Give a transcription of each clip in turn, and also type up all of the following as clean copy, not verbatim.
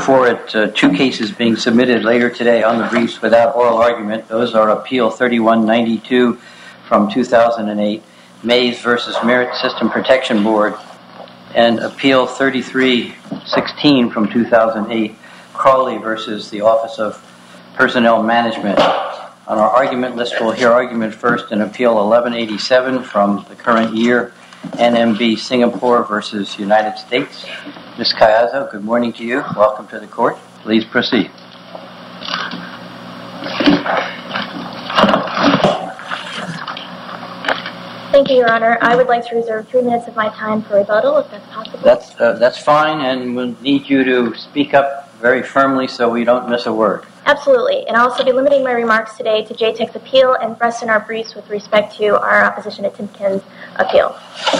before it two cases being submitted later today on the briefs without oral argument. Those are Appeal 3192 from 2008, Mays versus Merit System Protection Board, and Appeal 3316 from 2008, Crawley versus the Office of Personnel Management. On our argument list, we'll hear argument first in Appeal 1187 from the current year, NMB Singapore versus United States. Ms. Caiazzo, good morning to you. Welcome to the court. Please proceed. Thank you, Your Honor. I would like to reserve 3 minutes of my time for rebuttal, if that's possible. That's fine, and we'll need you to speak up very firmly so we don't miss a word. Absolutely, and I'll also be limiting my remarks today to JTEC's appeal and rest in our briefs with respect to our opposition to Timken's appeal.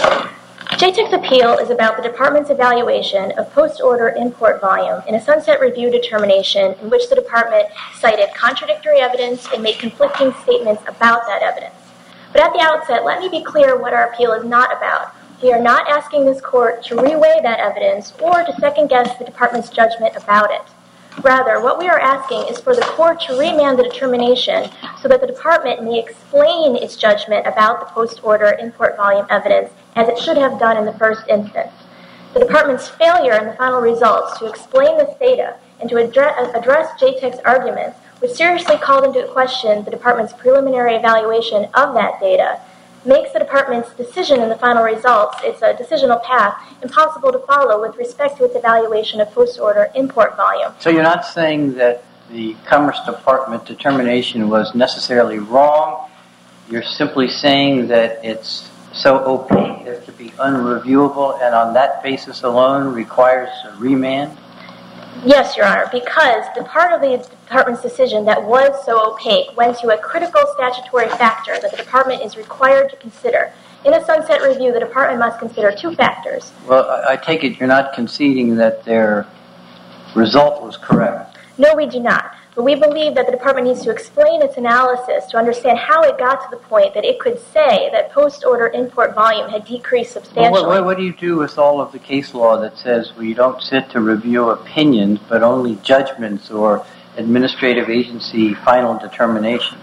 JTEC's appeal is about the Department's evaluation of post-order import volume in a sunset review determination in which the Department cited contradictory evidence and made conflicting statements about that evidence. But at the outset, let me be clear what our appeal is not about. We are not asking this court to reweigh that evidence or to second-guess the Department's judgment about it. Rather, what we are asking is for the court to remand the determination so that the Department may explain its judgment about the post-order import volume evidence as it should have done in the first instance. The Department's failure in the final results to explain this data and to address JTEC's arguments, which seriously called into question the Department's preliminary evaluation of that data, makes the Department's decision in the final results, its decisional path, impossible to follow with respect to its evaluation of post-order import volume. So you're not saying that the Commerce Department determination was necessarily wrong. You're simply saying that it's so opaque as to be unreviewable and on that basis alone requires a remand? Yes, Your Honor, because the part of the Department's decision that was so opaque went to a critical statutory factor that the Department is required to consider. In a sunset review, the Department must consider 2 factors. Well, I take it you're not conceding that their result was correct. No, we do not. But we believe that the Department needs to explain its analysis to understand how it got to the point that it could say that post-order import volume had decreased substantially. Well, what do you do with all of the case law that says we don't sit to review opinions, but only judgments or administrative agency final determinations?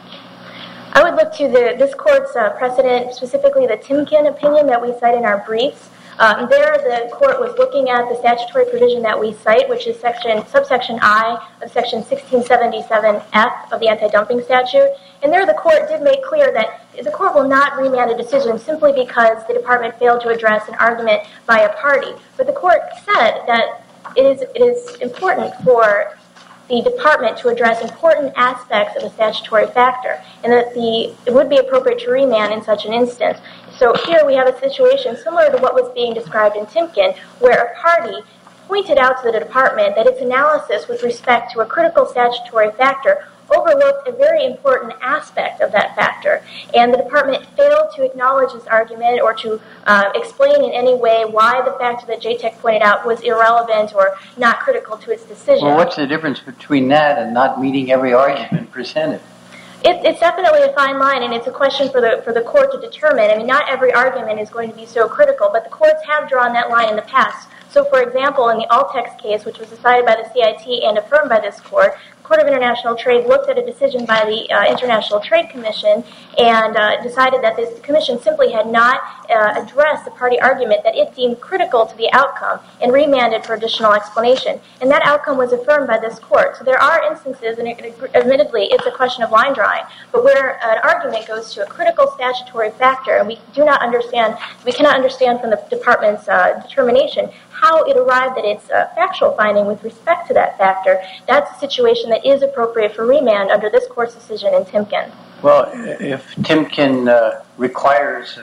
I would look to this court's precedent, specifically the Timken opinion that we cite in our briefs. There, the court was looking at the statutory provision that we cite, which is subsection I of section 1677F of the anti-dumping statute. And there, the court did make clear that the court will not remand a decision simply because the Department failed to address an argument by a party. But the court said that it is important for the Department to address important aspects of a statutory factor, and that it would be appropriate to remand in such an instance. So here we have a situation similar to what was being described in Timken, where a party pointed out to the Department that its analysis with respect to a critical statutory factor overlooked a very important aspect of that factor, and the Department failed to acknowledge this argument or to explain in any way why the factor that JTEC pointed out was irrelevant or not critical to its decision. Well, what's the difference between that and not meeting every argument presented? It's definitely a fine line, and it's a question for the court to determine. I mean, not every argument is going to be so critical, but the courts have drawn that line in the past. So, for example, in the Altex case, which was decided by the CIT and affirmed by this court, the Court of International Trade looked at a decision by the International Trade Commission and decided that this commission simply had not addressed the party argument that it deemed critical to the outcome and remanded for additional explanation. And that outcome was affirmed by this court. So there are instances, and admittedly it's a question of line drawing, but where an argument goes to a critical statutory factor, and we cannot understand from the Department's determination how it arrived at its factual finding with respect to that factor, that's a situation that is appropriate for remand under this court's decision in Timken. Well, if Timken requires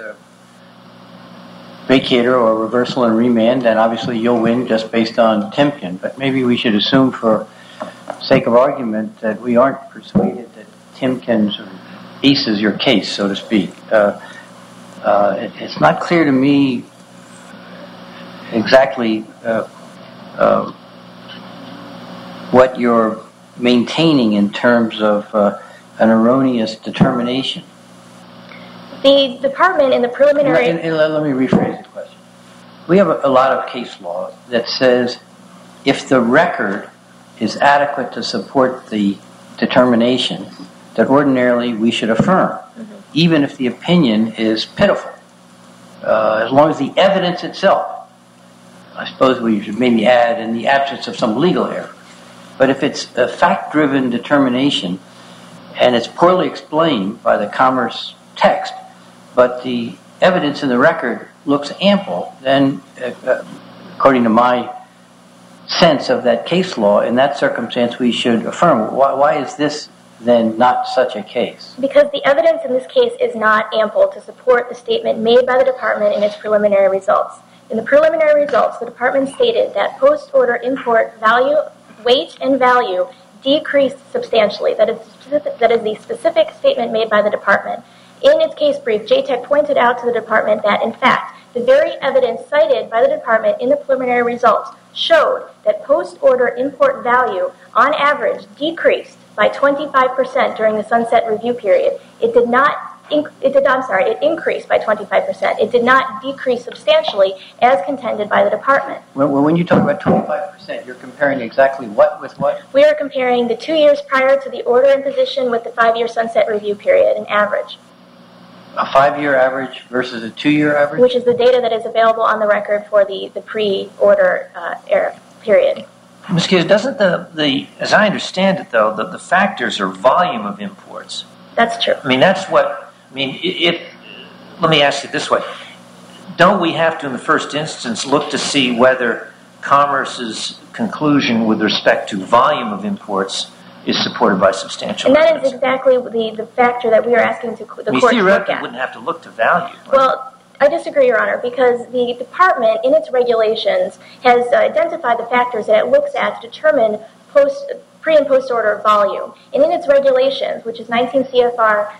vacator or reversal and remand, then obviously you'll win just based on Timken. But maybe we should assume for sake of argument that we aren't persuaded that Timken sort of aces your case, so to speak. It's not clear to me exactly what you're maintaining in terms of an erroneous determination. The Department in the preliminary... Let me rephrase the question. We have a lot of case law that says if the record is adequate to support the determination that ordinarily we should affirm, even if the opinion is pitiful. As long as the evidence itself, I suppose we should maybe add in the absence of some legal error. But if it's a fact-driven determination and it's poorly explained by the Commerce text, but the evidence in the record looks ample, then according to my sense of that case law, in that circumstance we should affirm. Why is this then not such a case? Because the evidence in this case is not ample to support the statement made by the department in its preliminary results. In the preliminary results, the department stated that post-order import value, weight, and value decreased substantially. That is the specific statement made by the department. In its case brief, JTEC pointed out to the department that, in fact, the very evidence cited by the department in the preliminary results showed that post-order import value, on average, decreased by 25% during the sunset review period. It increased by 25%. It did not decrease substantially as contended by the department. When you talk about 25%, you're comparing exactly what with what? We are comparing the 2 years prior to the order imposition with the 5-year sunset review period, an average. A 5-year average versus a 2-year average? Which is the data that is available on the record for the pre-order era period. Ms. Gibbs, doesn't as I understand it, though, the factors are volume of imports. That's true. Let me ask it this way. Don't we have to, in the first instance, look to see whether Commerce's conclusion with respect to volume of imports is supported by substantial evidence? And that is exactly the factor that we are asking the court to look at. Theoretically, you wouldn't have to look to value. Right? Well, I disagree, Your Honor, because the department, in its regulations, has identified the factors that it looks at to determine pre- and post-order volume. And in its regulations, which is 19 CFR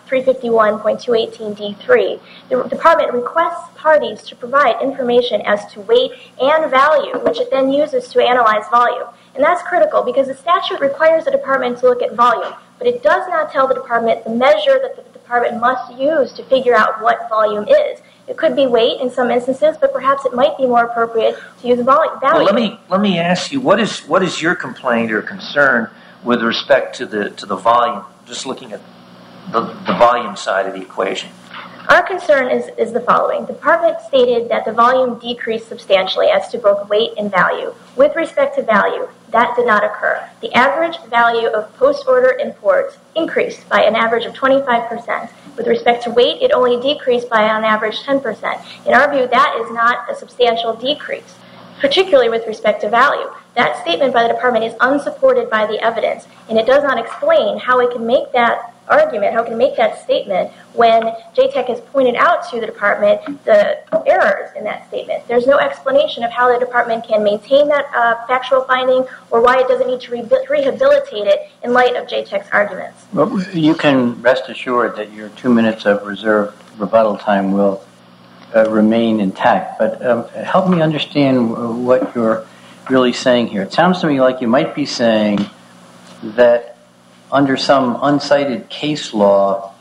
351.218 D3, the department requests parties to provide information as to weight and value, which it then uses to analyze volume. And that's critical because the statute requires the department to look at volume, but it does not tell the department the measure that the department must use to figure out what volume is. It could be weight in some instances, but perhaps it might be more appropriate to use value. Well, let me ask you, what is your complaint or concern with respect to the volume? Just looking at the volume side of the equation. Our concern is the following. The department stated that the volume decreased substantially as to both weight and value. With respect to value, that did not occur. The average value of post-order imports increased by an average of 25%. With respect to weight, it only decreased by an average 10%. In our view, that is not a substantial decrease, particularly with respect to value. That statement by the department is unsupported by the evidence, and it does not explain how it can make that argument, how it can make that statement when JTEC has pointed out to the department the errors in that statement. There's no explanation of how the department can maintain that factual finding or why it doesn't need to rehabilitate it in light of JTEC's arguments. Well, you can rest assured that your 2 minutes of reserved rebuttal time will remain intact, but help me understand what you're really saying here. It sounds to me like you might be saying that under some uncited case law,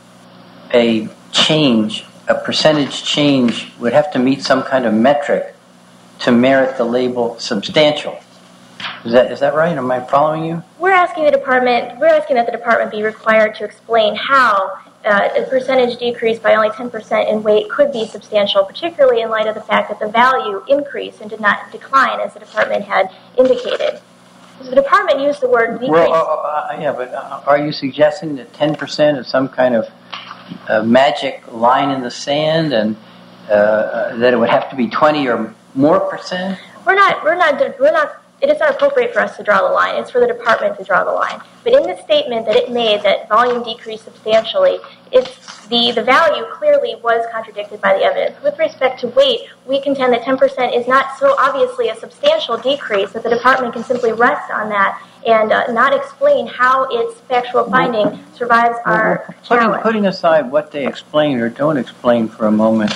a percentage change would have to meet some kind of metric to merit the label substantial. Is that right? Am I following you? We're asking that the department be required to explain how a percentage decrease by only 10% in weight could be substantial, particularly in light of the fact that the value increased and did not decline as the department had indicated. So the department used the word decrease. Well, but are you suggesting that 10% is some kind of magic line in the sand, and that it would have to be 20 or more percent? We're not. It is not appropriate for us to draw the line. It's for the department to draw the line. But in the statement that it made that volume decreased substantially, the value clearly was contradicted by the evidence. With respect to weight, we contend that 10% is not so obviously a substantial decrease that the department can simply rest on that and not explain how its factual finding survives our challenge. Putting aside what they explain or don't explain for a moment,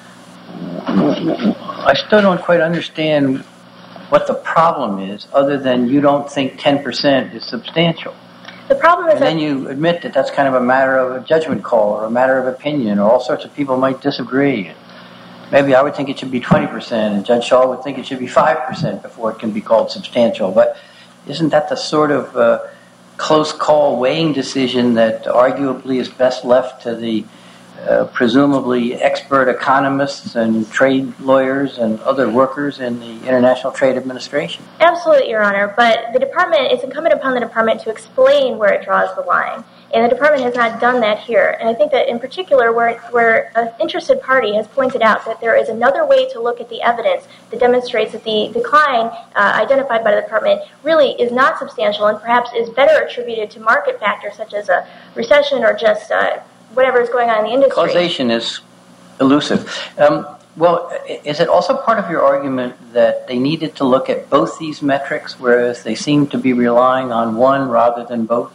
I still don't quite understand what the problem is, other than you don't think 10% is substantial. The problem is and then you admit that that's kind of a matter of a judgment call or a matter of opinion, or all sorts of people might disagree. Maybe I would think it should be 20%, and Judge Shaw would think it should be 5% before it can be called substantial. But Isn't that the sort of close call weighing decision that arguably is best left to the presumably expert economists and trade lawyers and other workers in the International Trade Administration? Absolutely, Your Honor, but it's incumbent upon the department to explain where it draws the line. And the department has not done that here. And I think that in particular where an interested party has pointed out that there is another way to look at the evidence that demonstrates that the decline identified by the department really is not substantial and perhaps is better attributed to market factors such as a recession or just whatever is going on in the industry. Causation is elusive. Well, is it also part of your argument that they needed to look at both these metrics, whereas they seem to be relying on one rather than both?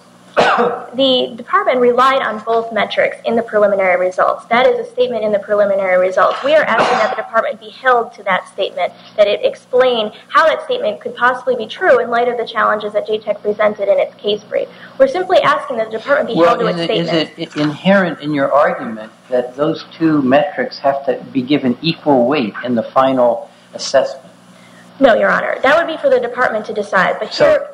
The department relied on both metrics in the preliminary results. That is a statement in the preliminary results. We are asking that the department be held to that statement, that it explain how that statement could possibly be true in light of the challenges that JTEC presented in its case brief. We're simply asking that the department be held to its statement. Is it inherent in your argument that those two metrics have to be given equal weight in the final assessment? No, Your Honor. That would be for the department to decide. But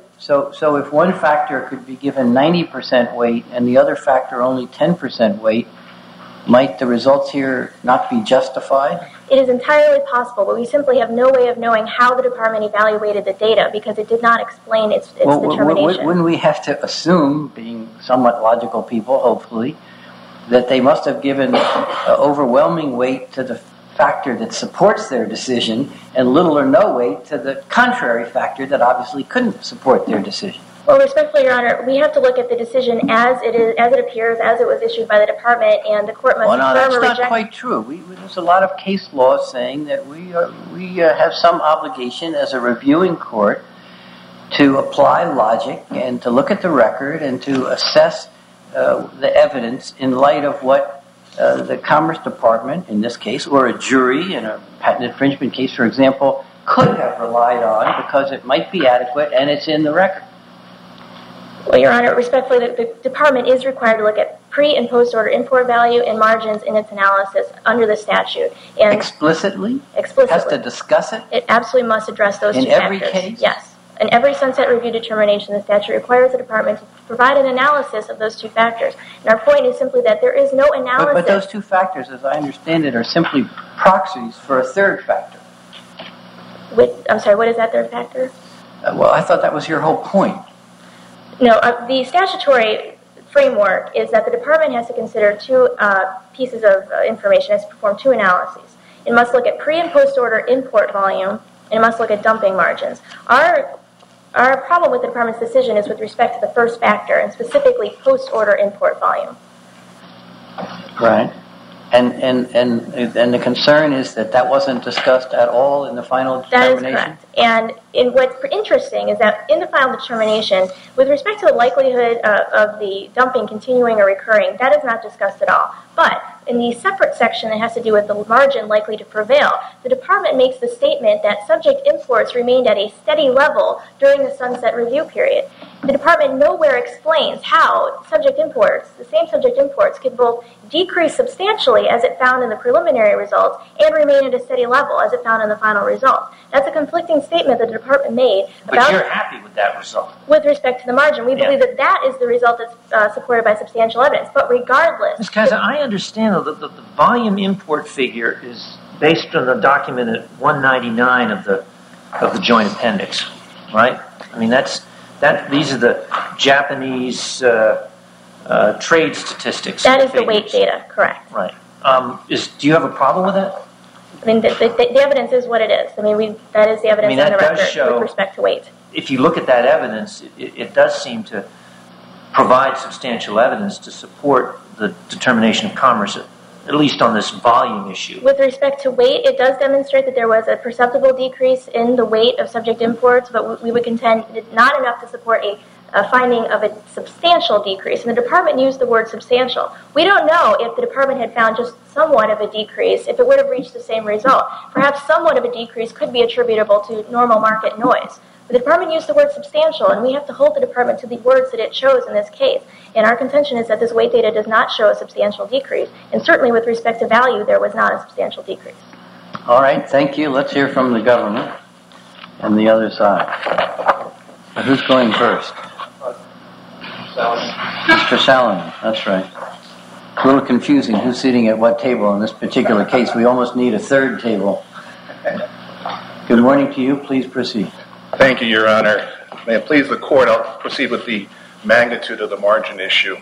So if one factor could be given 90% weight and the other factor only 10% weight, might the results here not be justified? It is entirely possible, but we simply have no way of knowing how the department evaluated the data because it did not explain its determination. Wouldn't we have to assume, being somewhat logical people, hopefully, that they must have given overwhelming weight to the factor that supports their decision and little or no weight to the contrary factor that obviously couldn't support their decision? Well, respectfully, Your Honor, we have to look at the decision as it appears, as it was issued by the department, and the court must confirm or reject. That's not quite true. There's a lot of case law saying that we have some obligation as a reviewing court to apply logic and to look at the record and to assess the evidence in light of what the Commerce Department, in this case, or a jury in a patent infringement case, for example, could have relied on because it might be adequate and it's in the record. Well, Your Honor, respectfully, the department is required to look at pre- and post-order import value and margins in its analysis under the statute. And explicitly? Explicitly. Has to discuss it? It absolutely must address those two factors. In every case? Yes. In every sunset review determination, the statute requires the department to provide an analysis of those two factors. And our point is simply that there is no analysis. But those two factors, as I understand it, are simply proxies for a third factor. I'm sorry, what is that third factor? Well, I thought that was your whole point. No, the statutory framework is that the department has to consider two pieces of information, has to perform two analyses. It must look at pre- and post-order import volume, and it must look at dumping margins. Our problem with the department's decision is with respect to the first factor, and specifically post-order import volume. Right. And the concern is that wasn't discussed at all in the final determination? That is correct. And what's interesting is that in the final determination, with respect to the likelihood of the dumping continuing or recurring, that is not discussed at all. But in the separate section that has to do with the margin likely to prevail, the department makes the statement that subject imports remained at a steady level during the sunset review period. The department nowhere explains how subject imports, the same subject imports, could both decrease substantially as it found in the preliminary results and remain at a steady level as it found in the final results. That's a conflicting statement that the department made. But you're happy with that result? With respect to the margin. We believe that is the result that's supported by substantial evidence. But regardless... Ms. Kaiser, I understand that the volume import figure is based on the document at 199 of the joint appendix, right? I mean, these are the Japanese trade statistics. That is the weight data, correct. Right. Do you have a problem with that? I mean, the evidence is what it is. I mean, that is the evidence in the record with respect to weight. If you look at that evidence, it does seem to provide substantial evidence to support the determination of commerce, at least on this volume issue. With respect to weight, it does demonstrate that there was a perceptible decrease in the weight of subject imports, but we would contend it's not enough to support a finding of a substantial decrease. And the department used the word substantial. We don't know if the department had found just somewhat of a decrease, if it would have reached the same result. Perhaps somewhat of a decrease could be attributable to normal market noise. But the department used the word substantial, and we have to hold the department to the words that it chose in this case. And our contention is that this weight data does not show a substantial decrease. And certainly with respect to value, there was not a substantial decrease. All right, thank you. Let's hear from the government and the other side. Who's going first? Mr. Salomon, that's right. It's a little confusing who's sitting at what table in this particular case. We almost need a third table. Good morning to you. Please proceed. Thank you, Your Honor. May it please the Court, I'll proceed with the magnitude of the margin issue.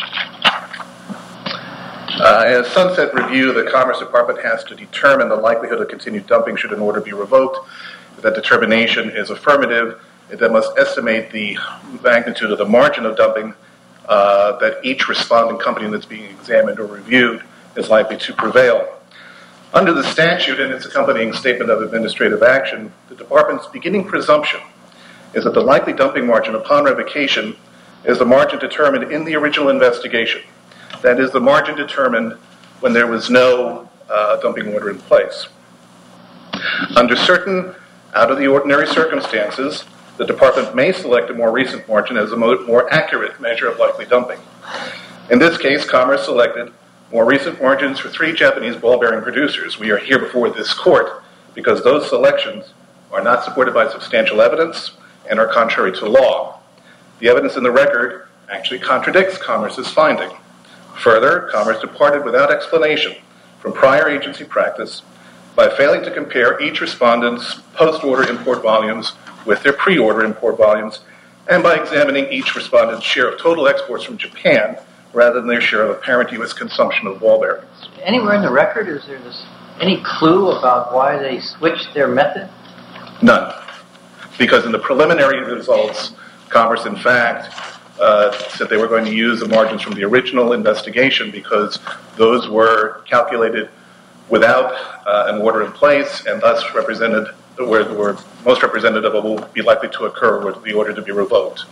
As Sunset Review, the Commerce Department has to determine the likelihood of continued dumping should an order be revoked. If that determination is affirmative, it then must estimate the magnitude of the margin of dumping that each responding company that's being examined or reviewed is likely to prevail. Under the statute and its accompanying statement of administrative action, the Department's beginning presumption is that the likely dumping margin upon revocation is the margin determined in the original investigation. That is the margin determined when there was no dumping order in place. Under certain out-of-the-ordinary circumstances, the Department may select a more recent margin as a more accurate measure of likely dumping. In this case, Commerce selected more recent margins for 3 Japanese ball-bearing producers. We are here before this Court because those selections are not supported by substantial evidence and are contrary to law. The evidence in the record actually contradicts Commerce's finding. Further, Commerce departed without explanation from prior agency practice by failing to compare each respondent's post-order import volumes with their pre-order import volumes and by examining each respondent's share of total exports from Japan rather than their share of apparent U.S. consumption of ball bearings. Anywhere in the record, is there any clue about why they switched their method? None. Because in the preliminary results, Commerce, in fact, said they were going to use the margins from the original investigation because those were calculated without an order in place and thus represented were most representative of what would be likely to occur were the order to be revoked.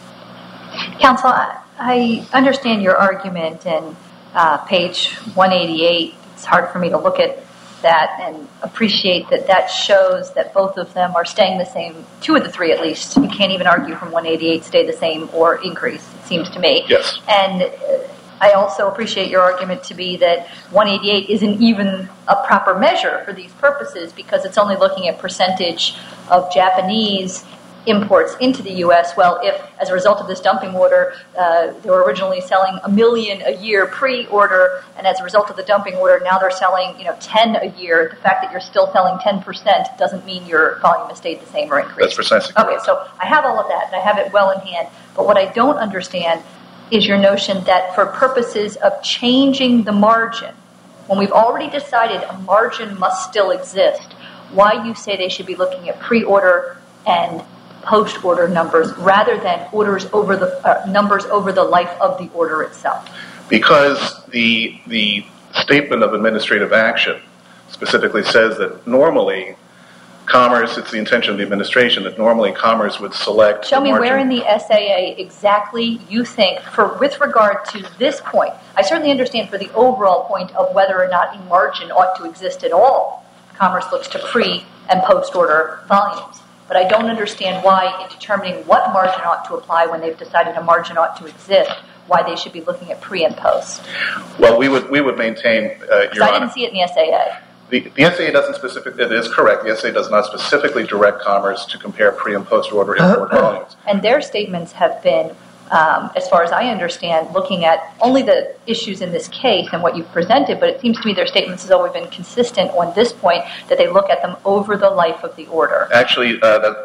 Counsel, I understand your argument in page 188. It's hard for me to look at that and appreciate that shows that both of them are staying the same, 2 of the 3 at least. You can't even argue from 188 stay the same or increase, it seems to me. Yes. And I also appreciate your argument to be that 188 isn't even a proper measure for these purposes because it's only looking at percentage of Japanese imports into the U.S. Well, if as a result of this dumping order, they were originally selling 1 million a year pre-order, and as a result of the dumping order, now they're selling 10 a year. The fact that you're still selling 10% doesn't mean your volume has stayed the same or increased. That's precisely correct. Okay, so I have all of that, and I have it well in hand. But what I don't understand is your notion that for purposes of changing the margin, when we've already decided a margin must still exist, why you say they should be looking at pre-order and post-order numbers rather than orders over the numbers over the life of the order itself? Because the statement of administrative action specifically says that normally Commerce, it's the intention of the administration that normally Commerce would select. Show me where in the SAA exactly you think, with regard to this point. I certainly understand for the overall point of whether or not a margin ought to exist at all. Commerce looks to pre- and post-order volumes. But I don't understand why, in determining what margin ought to apply when they've decided a margin ought to exist, why they should be looking at pre and post. Well, we would maintain, Your Honor. I didn't see it in the SAA. The SAA doesn't specifically, it is correct, the SAA does not specifically direct Commerce to compare pre- and post-order import volumes. And their statements have been, as far as I understand, looking at only the issues in this case and what you've presented, but it seems to me their statements have always been consistent on this point, that they look at them over the life of the order. Actually,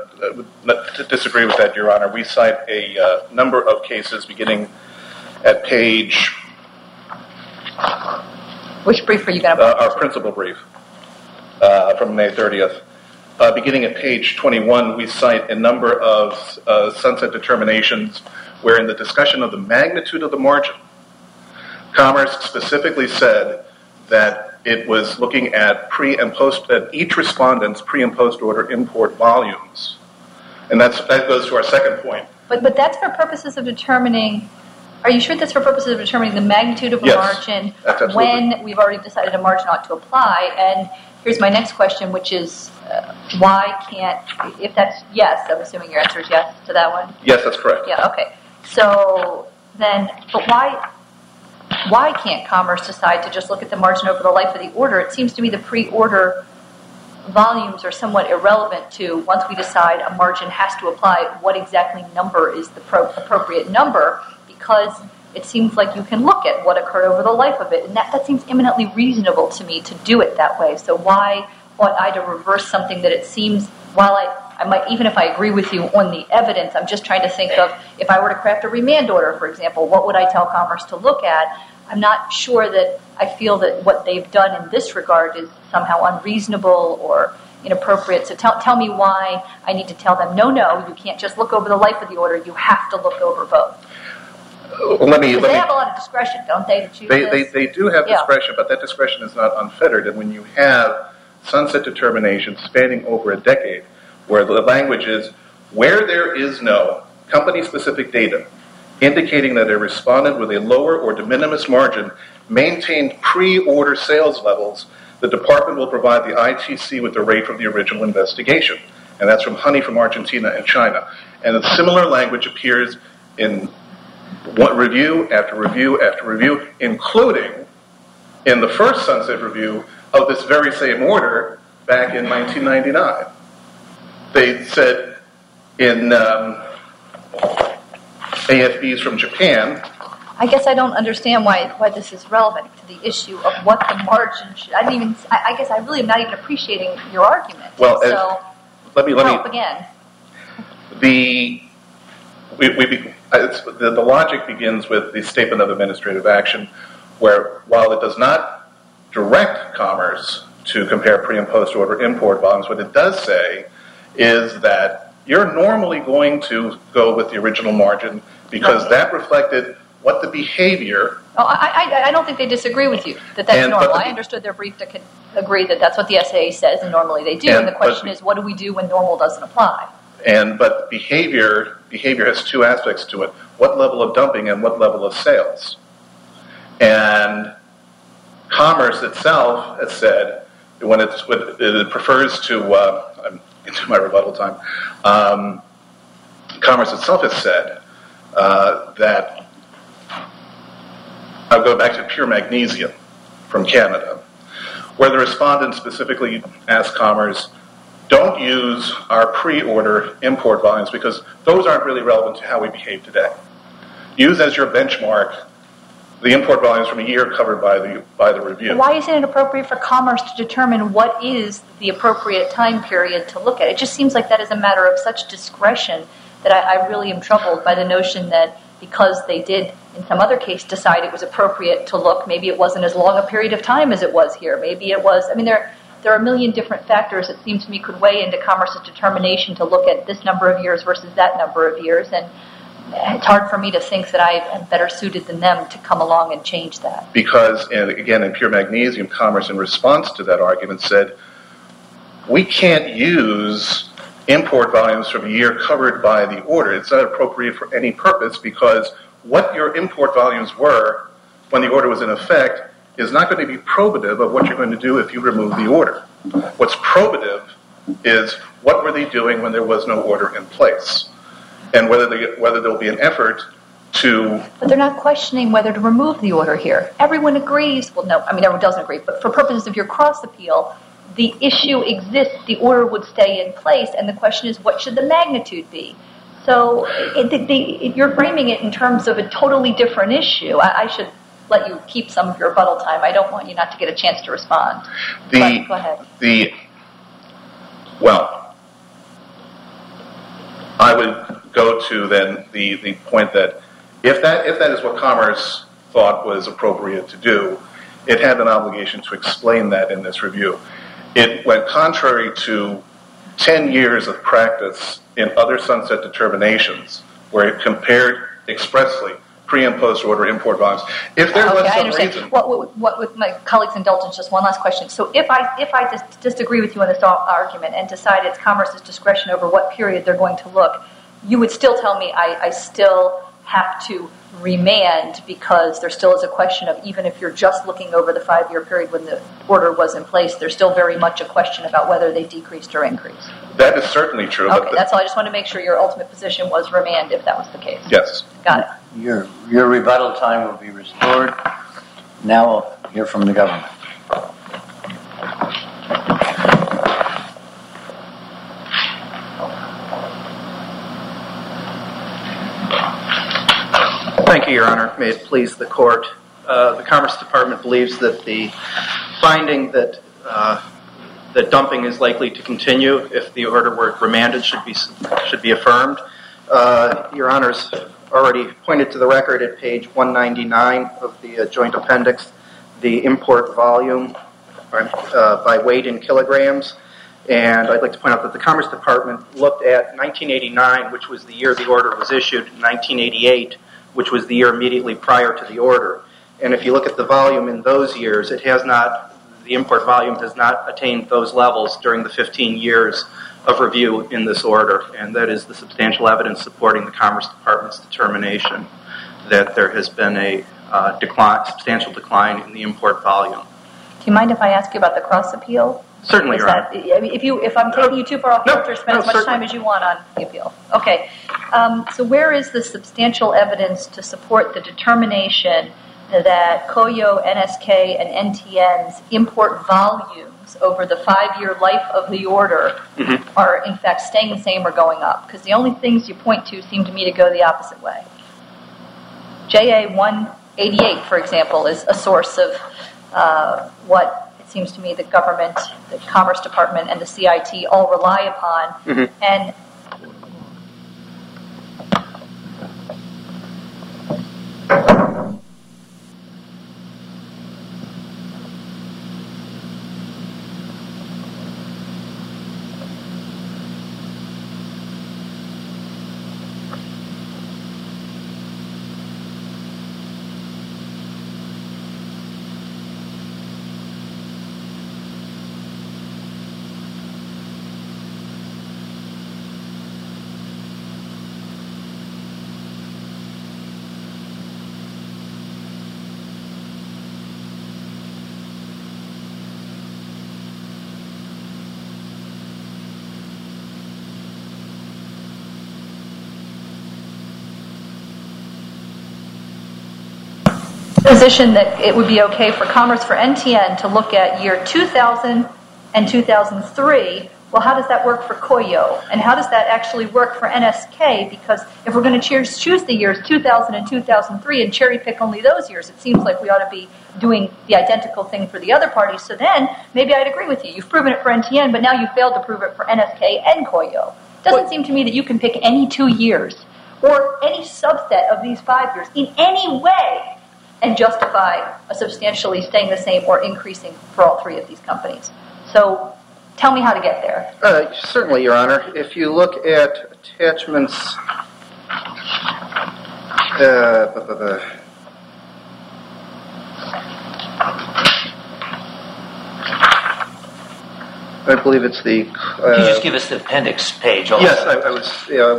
to disagree with that, Your Honor, we cite a number of cases beginning at page... Which brief are you going to... Our principal brief from May 30th. Beginning at page 21, we cite a number of sunset determinations where in the discussion of the magnitude of the margin, Commerce specifically said that it was looking at at each respondent's pre- and post-order import volumes. And that goes to our second point. But that's for purposes of determining... Are you sure that's for purposes of determining the magnitude of a margin when we've already decided a margin ought to apply? And here's my next question, which is why can't, if that's yes, I'm assuming your answer is yes to that one? Yes, that's correct. Yeah, okay. So then, but why can't Commerce decide to just look at the margin over the life of the order? It seems to me the pre-order volumes are somewhat irrelevant to, once we decide a margin has to apply, what exactly number is the appropriate number, because it seems like you can look at what occurred over the life of it, and that seems eminently reasonable to me to do it that way. So why ought I to reverse something that it seems, while I might, even if I agree with you on the evidence, I'm just trying to think of, if I were to craft a remand order, for example, what would I tell Commerce to look at? I'm not sure that I feel that what they've done in this regard is somehow unreasonable or inappropriate. So tell me why I need to tell them, no, you can't just look over the life of the order, you have to look over both. They have a lot of discretion, don't they, to choose this? They do have discretion, but that discretion is not unfettered. And when you have sunset determinations spanning over a decade, where the language is, where there is no company-specific data indicating that a respondent with a lower or de minimis margin maintained pre-order sales levels, the department will provide the ITC with the rate from the original investigation. And that's from Honey from Argentina and China. And a similar language appears in review after review after review, including in the first sunset review of this very same order back in 1999. They said in AFBs from Japan. I guess I don't understand why this is relevant to the issue of what the margin should. I guess I really am not even appreciating your argument. Well, so let me again. The logic begins with the statement of administrative action, where while it does not direct Commerce to compare pre- and post-order import volumes, what it does say is that you're normally going to go with the original margin because that reflected what the behavior... I don't think they disagree with you, that's normal. I understood their brief to agree that that's what the SAA says, and normally they do. And the question is, what do we do when normal doesn't apply? But behavior has two aspects to it. What level of dumping and what level of sales? And Commerce itself has said, when it prefers to... I'm into my rebuttal time. Commerce itself has said that... I'll go back to pure magnesium from Canada, where the respondent specifically asked Commerce, don't use our pre-order import volumes because those aren't really relevant to how we behave today. Use as your benchmark the import volumes from a year covered by the review. Why isn't it appropriate for Commerce to determine what is the appropriate time period to look at? It just seems like that is a matter of such discretion that I really am troubled by the notion that because they did, in some other case, decide it was appropriate to look, maybe it wasn't as long a period of time as it was here. Maybe it was... There are a million different factors that seems to me could weigh into Commerce's determination to look at this number of years versus that number of years, and it's hard for me to think that I am better suited than them to come along and change that. Because, and again, in pure magnesium, Commerce, in response to that argument, said, we can't use import volumes from a year covered by the order. It's not appropriate for any purpose because what your import volumes were when the order was in effect is not going to be probative of what you're going to do if you remove the order. What's probative is what were they doing when there was no order in place, and whether there'll be an effort to... But they're not questioning whether to remove the order here. Everyone agrees. Well, no, everyone doesn't agree, but for purposes of your cross-appeal, the issue exists, the order would stay in place, and the question is, what should the magnitude be? So you're framing it in terms of a totally different issue. I should let you keep some of your rebuttal time. I don't want you not to get a chance to respond. Go ahead. Well, I would go to then the point that if that is what Commerce thought was appropriate to do, it had an obligation to explain that in this review. It went contrary to 10 years of practice in other sunset determinations where it compared expressly pre- and post-order import volumes. If there was some reason... What, with my colleague's indulgence, just one last question. So if I disagree with you on this argument and decide it's Commerce's discretion over what period they're going to look, you would still tell me I still have to remand because there still is a question of, even if you're just looking over the 5-year period when the order was in place, there's still very much a question about whether they decreased or increased. That is certainly true. Okay, that's all. I just want to make sure your ultimate position was remand if that was the case. Yes. Got it. Your rebuttal time will be restored. Now we'll hear from the government. Thank you, Your Honor. May it please the Court. The Commerce Department believes that the finding that dumping is likely to continue if the order were remanded should be affirmed. Your Honor's already pointed to the record at page 199 of the joint appendix, the import volume by weight in kilograms. And I'd like to point out that the Commerce Department looked at 1989, which was the year the order was issued, 1988, which was the year immediately prior to the order. And if you look at the volume in those years, the import volume has not attained those levels during the 15 years of review in this order. And that is the substantial evidence supporting the Commerce Department's determination that there has been a substantial decline in the import volume. Do you mind if I ask you about the cross appeal? Certainly, Your Honor. If I'm taking you too far off, you have to spend as much time as you want on the appeal. Okay. So where is the substantial evidence to support the determination that Koyo, NSK, and NTN's import volumes over the 5-year life of the order are in fact staying the same or going up? Because the only things you point to seem to me to go the opposite way. JA 188, for example, is a source of what it seems to me the government, the Commerce Department, and the CIT all rely upon. And position that it would be okay for Commerce for NTN to look at year 2000 and 2003. Well, how does that work for Koyo? And how does that actually work for NSK? Because if we're going to choose the years 2000 and 2003 and cherry pick only those years, it seems like we ought to be doing the identical thing for the other parties. So then maybe I'd agree with you. You've proven it for NTN, but now you failed to prove it for NSK and Koyo. It doesn't seem to me that you can pick any 2 years or any subset of these 5 years in any way and justify a substantially staying the same or increasing for all 3 of these companies. So tell me how to get there. Certainly, Your Honor. If you look at attachments, I believe it's the... Can you just give us the appendix page also? Yes, I was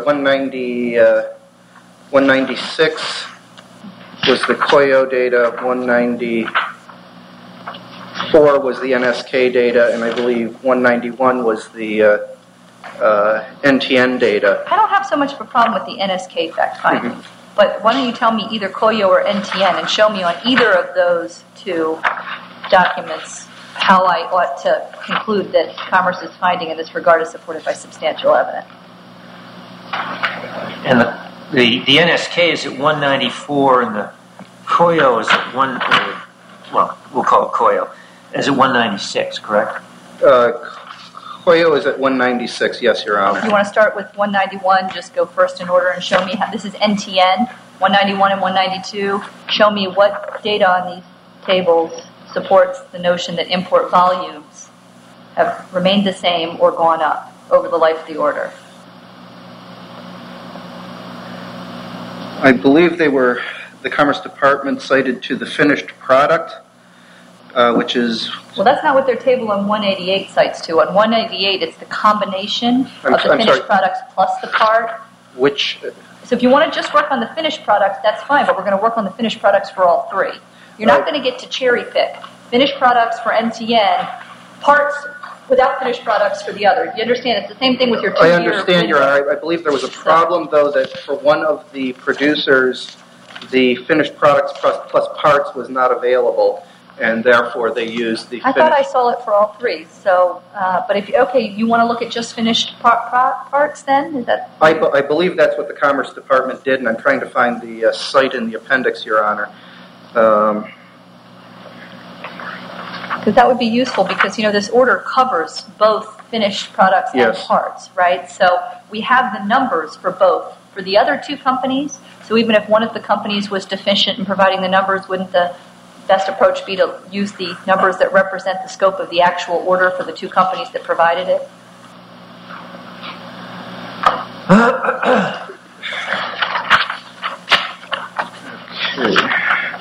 196 was the Koyo data, 194 was the NSK data, and I believe 191 was the NTN data. I don't have so much of a problem with the NSK fact finding, but why don't you tell me either Koyo or NTN and show me on either of those 2 documents how I ought to conclude that Commerce's finding in this regard is supported by substantial evidence. And the NSK is at 194 and the Koyo is at we'll call it Koyo, is at 196, correct? Koyo is at 196, yes, Your Honor. You want to start with 191, just go first in order and show me how this is NTN, 191 and 192. Show me what data on these tables supports the notion that import volumes have remained the same or gone up over the life of the order. I believe the Commerce Department cited to the finished product, which is... Well, that's not what their table on 188 cites to. On 188, it's the combination of the finished products plus the part. Which... So if you want to just work on the finished products, that's fine, but we're going to work on the finished products for all 3. You're not going to get to cherry pick finished products for NTN, parts without finished products for the other. You understand? It's the same thing with your 2-year... I understand, Your Honor. I believe there was a problem, though, that for one of the producers, the finished products plus parts was not available. and therefore they used the I thought I saw it for all three. So, but if you want to look at just finished parts, then is that? I believe that's what the Commerce Department did, and I'm trying to find the site in the appendix, Your Honor. Because that would be useful, because this order covers both finished products and parts, right? So we have the numbers for both. For the other two companies, so even if one of the companies was deficient in providing the numbers, wouldn't the best approach be to use the numbers that represent the scope of the actual order for the two companies that provided it? Okay.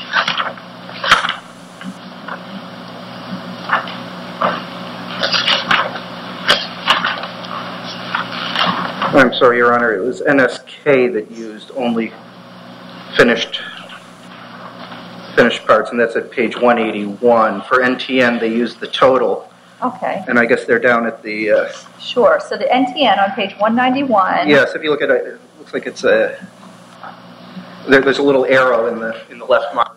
I'm sorry, Your Honor, it was NSK that used only finished parts, and that's at page 181. For NTN, they used the total. Okay. And I guess they're down at the... Sure, so the NTN on page 191... Yes, if you look at it, it looks like it's a... There's a little arrow in the left margin.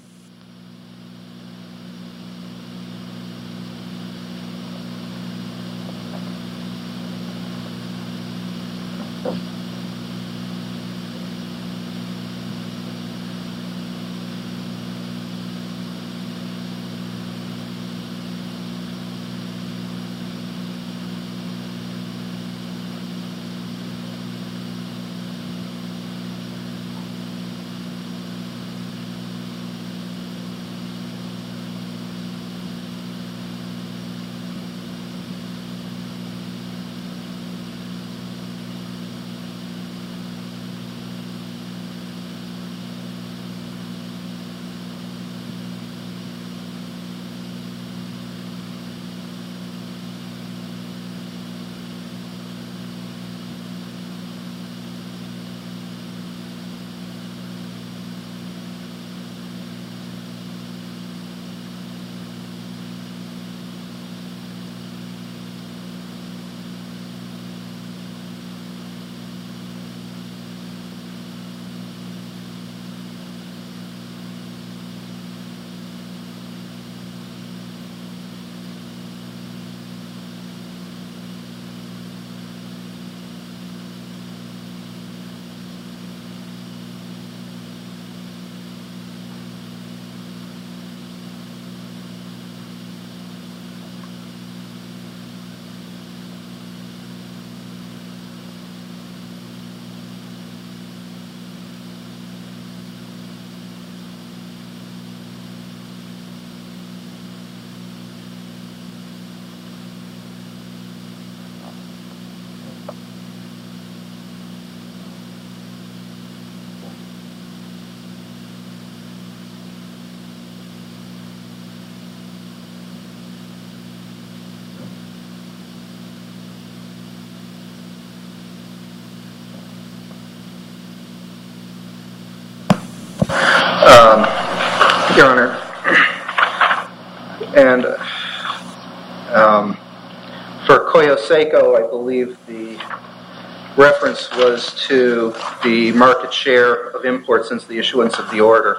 Your Honor, and for Koyo Seiko, I believe the reference was to the market share of imports since the issuance of the order.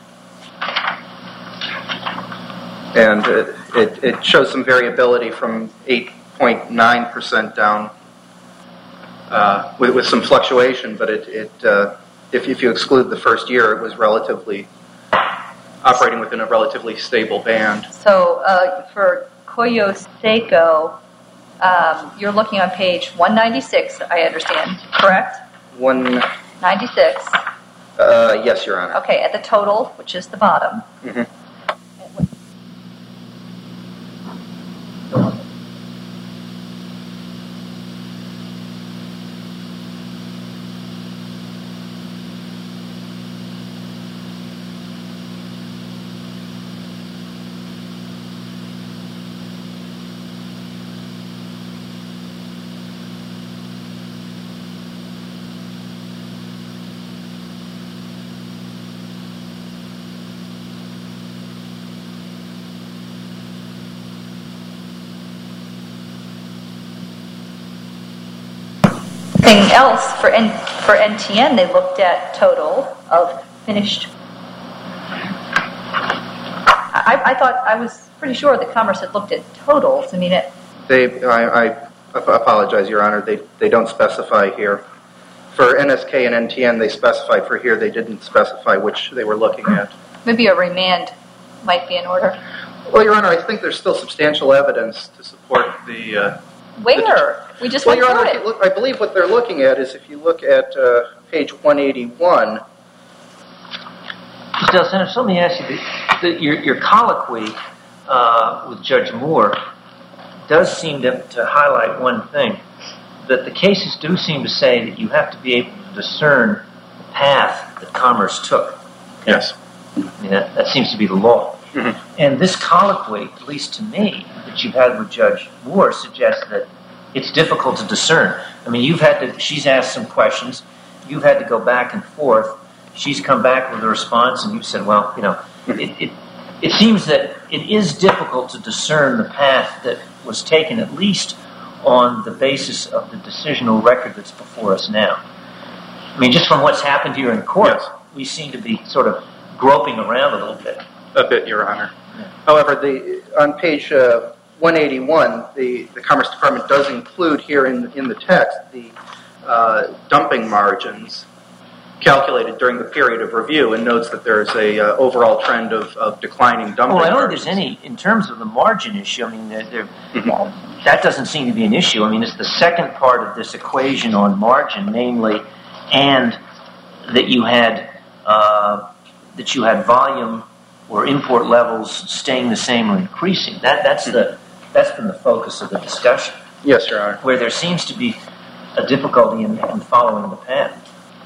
And it shows some variability from 8.9% down with some fluctuation, but if you exclude the first year, it was relatively operating within a relatively stable band. So for Koyo Seiko, you're looking on page 196, I understand, correct? 196. Yes, Your Honor. Okay, at the total, which is the bottom. Mm-hmm. Anything else for NTN, they looked at total of finished. I was pretty sure that Commerce had looked at totals. I mean, I apologize, Your Honor. They don't specify here. For NSK and NTN, they specified. For here, they didn't specify which they were looking at. maybe a remand might be in order. Well, Your Honor, I think there's still substantial evidence to support the... Where? We just went Your through Honor, it. I believe what they're looking at is if you look at page 181... Mr. Del Santos, let me ask you, your colloquy with Judge Moore does seem to highlight one thing, that the cases do seem to say that you have to be able to discern the path that Commerce took. Yes. I mean, that seems to be the law. Mm-hmm. And this colloquy, at least to me, that you've had with Judge Moore suggests that it's difficult to discern. I mean, she's asked some questions, you've had to go back and forth, she's come back with a response, and you've said, well, it seems that it is difficult to discern the path that was taken, at least on the basis of the decisional record that's before us now. I mean, just from what's happened here in court, yes, we seem to be sort of groping around a little bit. A bit, Your Honor. Yeah. However, on page 181, the Commerce Department does include here in the text the dumping margins calculated during the period of review, and notes that there's a overall trend of declining dumping margins. Well, I don't think there's any, in terms of the margin issue, I mean, that doesn't seem to be an issue. I mean, it's the second part of this equation on margin, namely, and that you had volume or import levels staying the same or increasing. That's been the focus of the discussion. Yes, Your Honor. Where there seems to be a difficulty in following the path.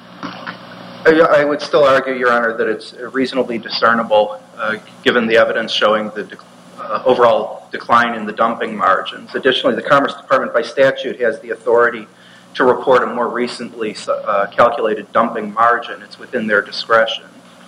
I would still argue, Your Honor, that it's reasonably discernible, given the evidence showing the overall decline in the dumping margins. Additionally, the Commerce Department, by statute, has the authority to report a more recently calculated dumping margin. It's within their discretion.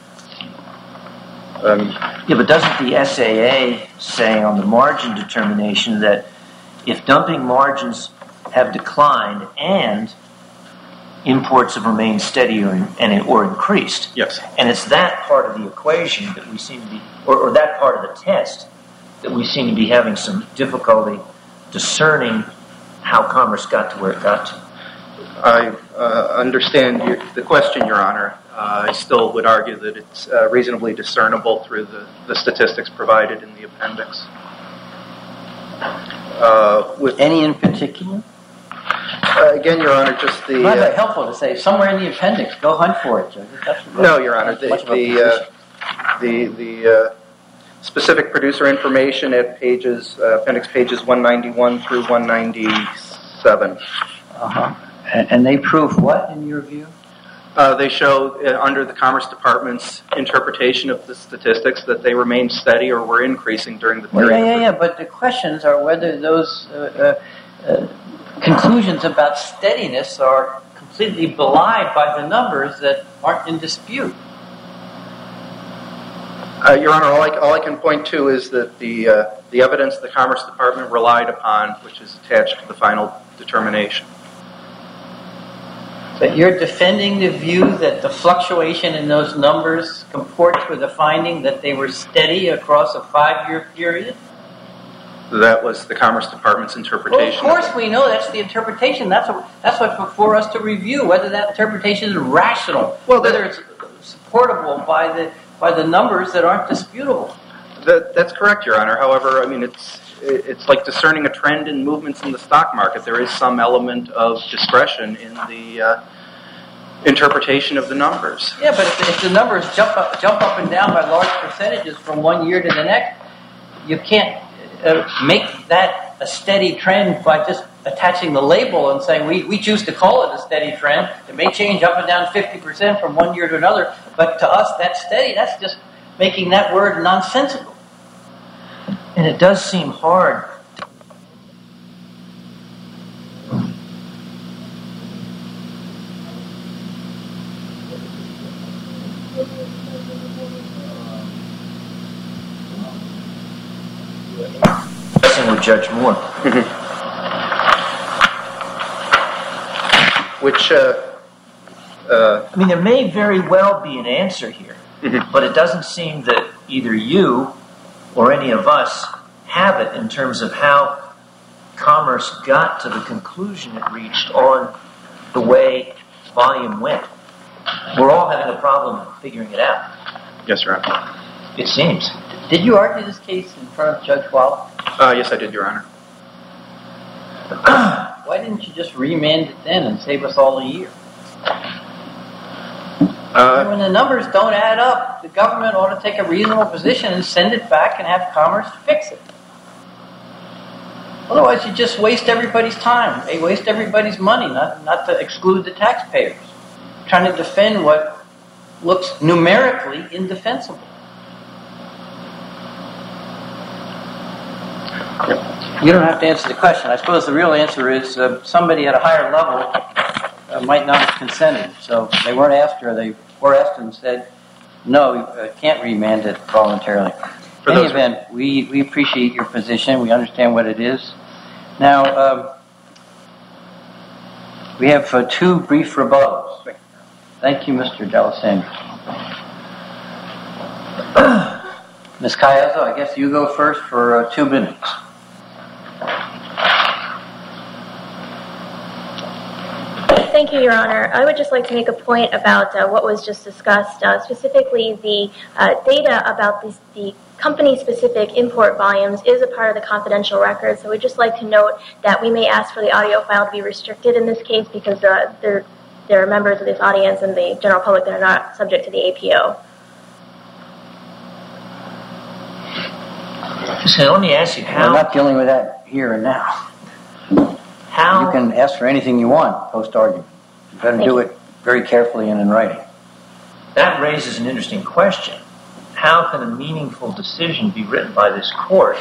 Yeah, but doesn't the SAA say on the margin determination that if dumping margins have declined and imports have remained steady or increased? Yes. And it's that part of the equation that we seem to be, or that part of the test that we seem to be having some difficulty discerning how Commerce got to where it got to. I understand the question, Your Honor. I still would argue that it's reasonably discernible through the statistics provided in the appendix. With any in particular? Again, Your Honor, just the... It's not that helpful to say somewhere in the appendix. Go hunt for it, Judge. No, Your Honor. The specific producer information at appendix pages 191 through 197. Uh-huh. And they prove what, in your view? They show, under the Commerce Department's interpretation of the statistics, that they remained steady or were increasing during the period. Yeah. But the questions are whether those conclusions about steadiness are completely belied by the numbers that aren't in dispute. Your Honor, all I can point to is that the evidence the Commerce Department relied upon, which is attached to the final determination. But you're defending the view that the fluctuation in those numbers comports with the finding that they were steady across a 5-year period? That was the Commerce Department's interpretation. Well, of course we know that's the interpretation. That's what's before us to review, whether that interpretation is rational, whether it's supportable by the numbers that aren't disputable. That's correct, Your Honor. However, I mean, it's like discerning a trend in movements in the stock market. There is some element of discretion in the interpretation of the numbers. Yeah, but if the numbers jump up and down by large percentages from one year to the next, you can't make that a steady trend by just attaching the label and saying we choose to call it a steady trend. It may change up and down 50% from one year to another, but to us that's steady. That's just making that word nonsensical. And it does seem hard. With Judge Moore. Which, I mean, there may very well be an answer here, but it doesn't seem that either you or any of us have it in terms of how Commerce got to the conclusion it reached on the way volume went. We're all having a problem figuring it out. Yes, Your Honor. It seems. Did you argue this case in front of Judge Waller? Yes, I did, Your Honor. Why didn't you just remand it then and save us all a year? When the numbers don't add up, the government ought to take a reasonable position and send it back and have Commerce fix it. Otherwise, you just waste everybody's time. They waste everybody's money, not to exclude the taxpayers. Trying to defend what looks numerically indefensible. You don't have to answer the question. I suppose the real answer is somebody at a higher level might not have consented. So they weren't asked, or they were asked and said, no, can't remand it voluntarily. In any event, we appreciate your position. We understand what it is. Now, we have 2 brief rebuttals. Thank you, Mr. D'Alessandro. Ms. Caiazzo, I guess you go first for 2 minutes. Thank you, Your Honor. I would just like to make a point about what was just discussed, specifically the data about the company-specific import volumes is a part of the confidential record. So we'd just like to note that we may ask for the audio file to be restricted in this case because there are members of this audience and the general public that are not subject to the APO. So let me ask you how... We're not dealing with that here and now. How... You can ask for anything you want post-argument. You better do it very carefully and in writing. That raises an interesting question. How can a meaningful decision be written by this court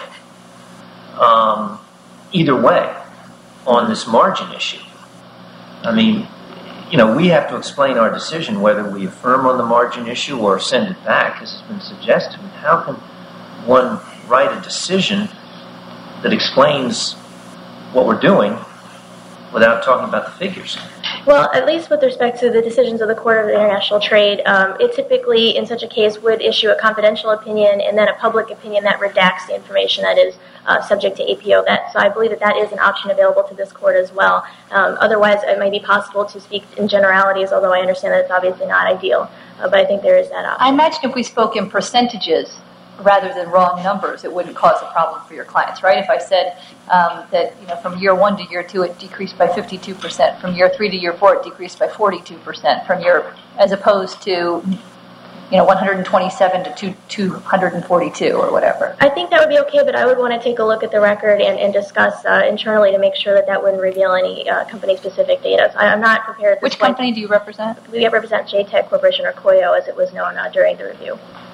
either way on this margin issue? I mean, we have to explain our decision whether we affirm on the margin issue or send it back, as has been suggested. How can one write a decision that explains what we're doing without talking about the figures? Well, at least with respect to the decisions of the Court of International Trade, it typically, in such a case, would issue a confidential opinion and then a public opinion that redacts the information that is subject to APO. So I believe that is an option available to this court as well. Otherwise, it might be possible to speak in generalities, although I understand that it's obviously not ideal. But I think there is that option. I imagine if we spoke in percentages rather than wrong numbers, it wouldn't cause a problem for your clients, right? If I said that from year 1 to year 2 it decreased by 52%, from year 3 to year 4 it decreased by 42%, as opposed to 127 to 242 or whatever. I think that would be okay, but I would want to take a look at the record and discuss internally to make sure that wouldn't reveal any company-specific data. So I'm not prepared at this Which company do you represent? We represent JTEC Corporation, or COYO, as it was known during the review.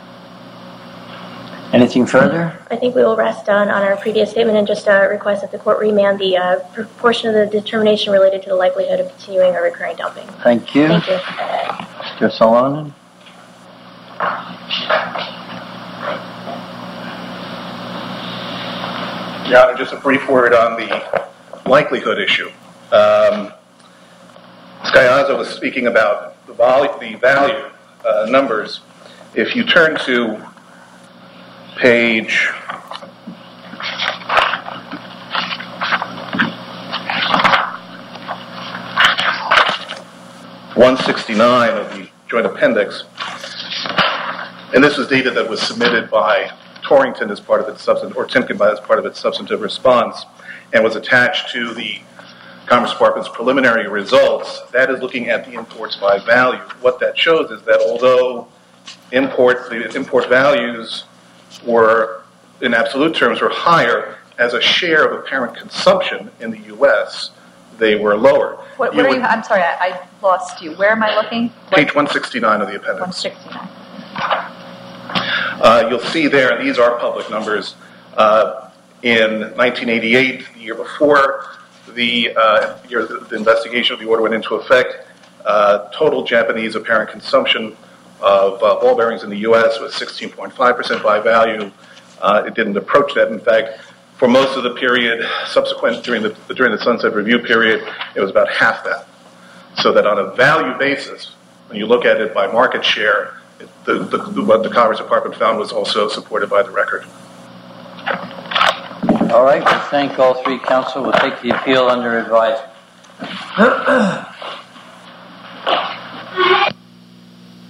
Anything further? I think we will rest on our previous statement and just request that the court remand the portion of the determination related to the likelihood of continuing or recurring dumping. Thank you. Thank you. Mr. Solonen? Yeah, just a brief word on the likelihood issue. Sciazzo was speaking about the value numbers. If you turn to page 169 of the Joint Appendix, and this was data that was submitted by Torrington as part of its substantive, or Timken as part of its substantive response, and was attached to the Commerce Department's preliminary results. That is looking at the imports by value. What that shows is that although the import values were, in absolute terms, were higher, as a share of apparent consumption in the U.S., they were lower. What are you? I'm sorry, I lost you. Where am I looking? Page 169 of the appendix. 169. You'll see there, and these are public numbers, in 1988, the year before the investigation of the order went into effect, total Japanese apparent consumption of ball bearings in the U.S. was 16.5% by value. It didn't approach that. In fact, for most of the period subsequent during the Sunset Review period, it was about half that. So that on a value basis, when you look at it by market share, what the Commerce Department found was also supported by the record. All right, we thank all three counsel. We'll take the appeal under advisement.